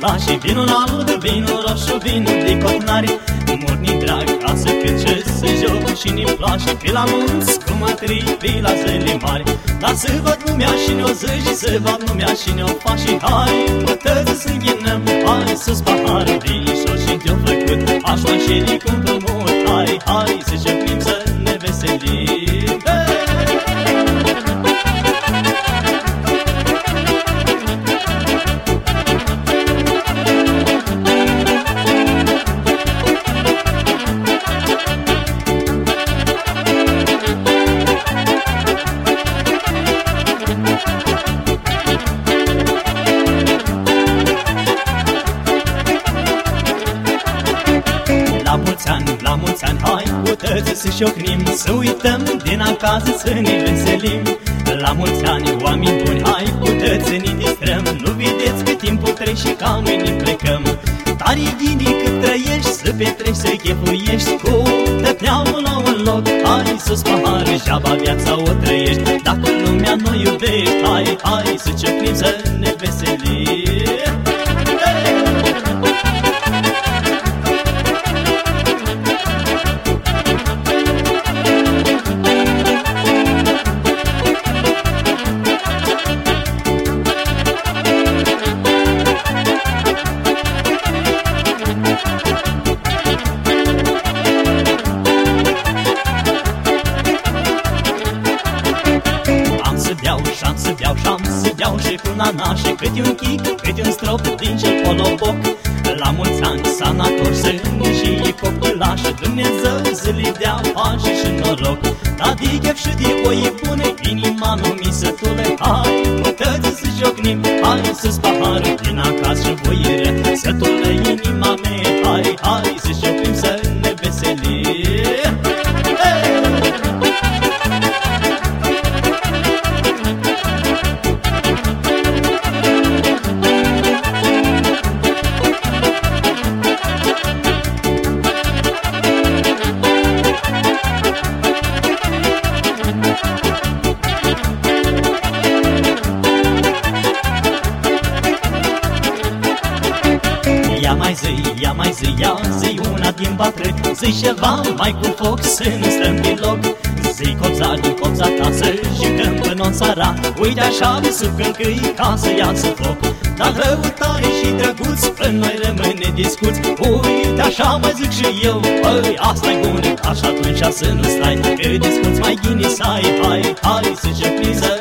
place vinul alb, vinul roșu, vinul de cotnari. Morni drag casă cât ce să joc și ne-mi place pe la munți, cu mătrii pe la zile mari. Dar să văd lumea și ne-o zici, să văd lumea și ne-o faci și hai, bătăți să înghinăm, hai sus paharul vinișor și te-o făcut, aș mai șeri cu împrumut, hai să ciocnim să ne veselim. La mulți ani, hai, puteți să șocnim, să uităm din acasă, să ne veselim. La mulți ani, oameni buni, hai, puteți să ne distrăm, nu vedeți că timpul trece și ca mâine plecăm. Tare bine cât trăiești, să petreci, să chefuiești, cu tăpneaua la un loc, hai, sus pahare, și-aba viața o trăiești. Dacă lumea nu iubești, hai, să ciocnim, să ne veselim. Și beau și cu nana și câte un chic, câte un strop din cel poloboc. La mulți ani sanator să și copilaș, Dumnezeu să le dea pace și noroc. Dar de chef și de oie bune, inima nu misătule, hai, puteți să jocnim, hai sus paharul din acasă și voire, sătule inima mea, hai să jocnim, să ne veselim. Ia zi una din batrâc, zi ceva mai cu foc, să nu stăm pe loc. Zi copza din copza ta, să jucăm până-n seara, uite așa de sub câncâi ca să iasă foc. Dar răutare și drăguț, până noi rămâne discuți, uite așa mai zic și eu, băi, asta-i bună, așa atunci să nu stai, că discuți mai ghini să ai, hai să ciocni, să